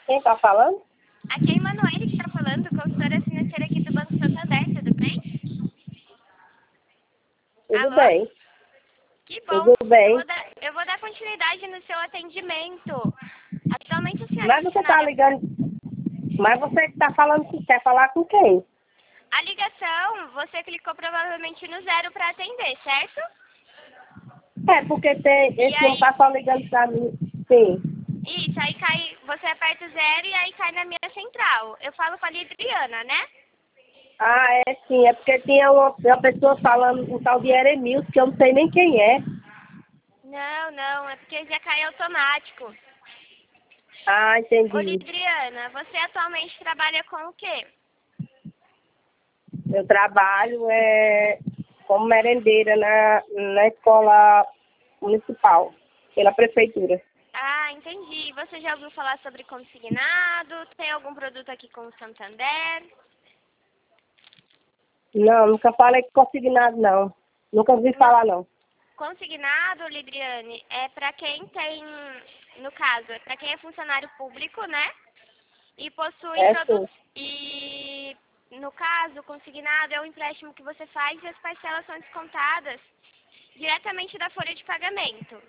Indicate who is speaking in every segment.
Speaker 1: Quem tá falando?
Speaker 2: Aqui é a Emanuele que está falando, consultora financeira aqui do Banco Santander, tudo bem?
Speaker 1: Tudo
Speaker 2: Alô?
Speaker 1: bem.
Speaker 2: Que bom.
Speaker 1: Tudo bem.
Speaker 2: Eu vou dar continuidade no seu atendimento. Atualmente a senhora é
Speaker 1: Mas você tá
Speaker 2: funcionária.
Speaker 1: ligando. Mas você que tá falando que quer falar com quem?
Speaker 2: A ligação, você clicou provavelmente no 0 para atender, certo?
Speaker 1: É, porque esse não
Speaker 2: aí?
Speaker 1: tá só ligando pra mim. Sim.
Speaker 2: Isso, aí cai, você aperta o 0 e aí cai na minha central. Eu falo com a Libriana, né?
Speaker 1: Ah, é sim. É porque tinha uma pessoa falando um tal de Eremilson, que eu não sei nem quem é.
Speaker 2: Não, é porque já cai automático.
Speaker 1: Ah,
Speaker 2: Ô
Speaker 1: entendi.
Speaker 2: Libriana, você atualmente trabalha com o quê?
Speaker 1: Eu trabalho como merendeira na escola municipal, pela prefeitura.
Speaker 2: Ah, entendi. Você já ouviu falar sobre consignado? Tem algum produto aqui com o Santander?
Speaker 1: Não, nunca falei com consignado, não. Nunca ouvi
Speaker 2: Não.
Speaker 1: falar, não.
Speaker 2: Consignado, Libriane, é para quem tem, no caso, é para quem é funcionário público, né? E possui
Speaker 1: É sim.
Speaker 2: produtos. E, no caso, consignado é o empréstimo que você faz e as parcelas são descontadas diretamente da folha de pagamento.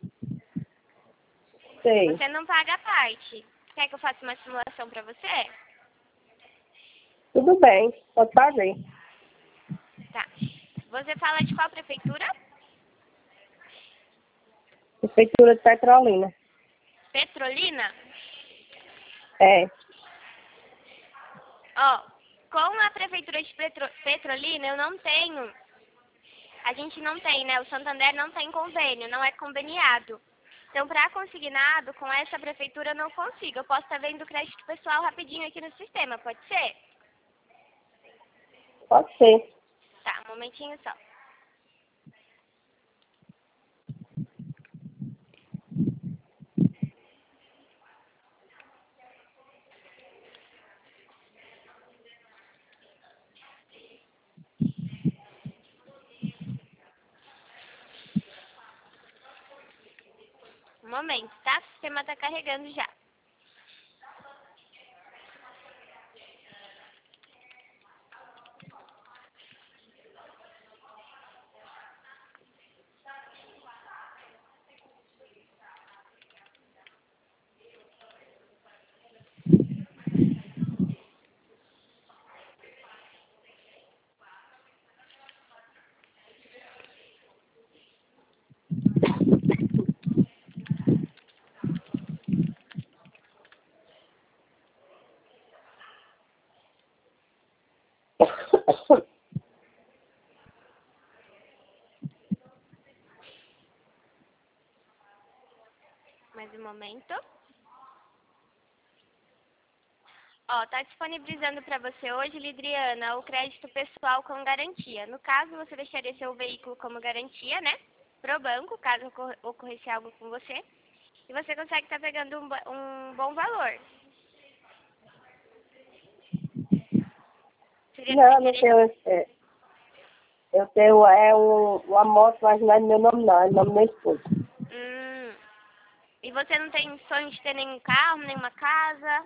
Speaker 1: Sei.
Speaker 2: Você não paga a parte. Quer que eu faça uma simulação para você?
Speaker 1: Tudo bem, pode fazer.
Speaker 2: Tá. Você fala de qual prefeitura?
Speaker 1: Prefeitura de Petrolina.
Speaker 2: Petrolina?
Speaker 1: É.
Speaker 2: Ó, com a prefeitura de Petrolina eu não tenho. A gente não tem, né? O Santander não tem convênio, não é conveniado. Então, para consignado, com essa prefeitura eu não consigo. Eu posso estar vendo o crédito pessoal rapidinho aqui no sistema, pode ser?
Speaker 1: Pode ser.
Speaker 2: Tá, um momentinho só. Um momento, tá? O sistema tá carregando já. Mais um momento. Ó, tá disponibilizando para você hoje, Lidriana, o crédito pessoal com garantia. No caso, você deixaria seu veículo como garantia, né? Pro banco, caso ocorresse algo com você. E você consegue estar pegando um bom valor. Seria do seu
Speaker 1: Não, não
Speaker 2: interesse?
Speaker 1: tenho. Eu tenho uma moto, mas não é meu nome, não. É o nome do meu esposo.
Speaker 2: E você não tem sonho de ter nenhum carro, nenhuma casa?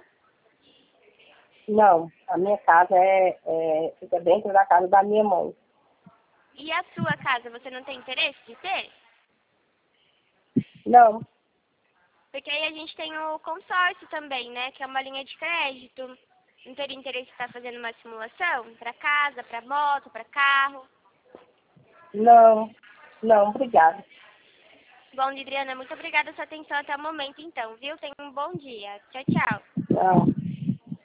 Speaker 1: Não, a minha casa fica dentro da casa da minha mãe.
Speaker 2: E a sua casa, você não tem interesse de ter?
Speaker 1: Não,
Speaker 2: Porque aí a gente tem o consórcio também, né? Que é uma linha de crédito. Não teria interesse em estar fazendo uma simulação? Para casa, para moto, para carro?
Speaker 1: não, obrigada.
Speaker 2: Bom, Lidriana, muito obrigada pela sua atenção até o momento, então, viu? Tenha um bom dia. Tchau, tchau.
Speaker 1: Não.